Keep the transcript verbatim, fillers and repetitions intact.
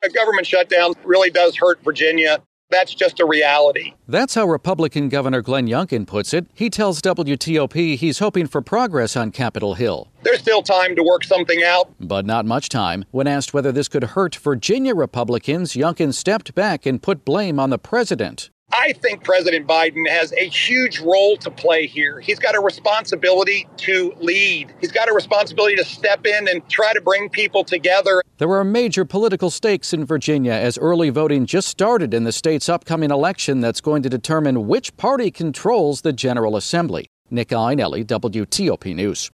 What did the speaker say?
A government shutdown really does hurt Virginia. That's just a reality. That's how Republican Governor Glenn Youngkin puts it. He tells W T O P he's hoping for progress on Capitol Hill. There's still time to work something out. But not much time. When asked whether this could hurt Virginia Republicans, Youngkin stepped back and put blame on the president. I think President Biden has a huge role to play here. He's got a responsibility to lead. He's got a responsibility to step in and try to bring people together. There are major political stakes in Virginia as early voting just started in the state's upcoming election that's going to determine which party controls the General Assembly. Nick Iannelli, W T O P News.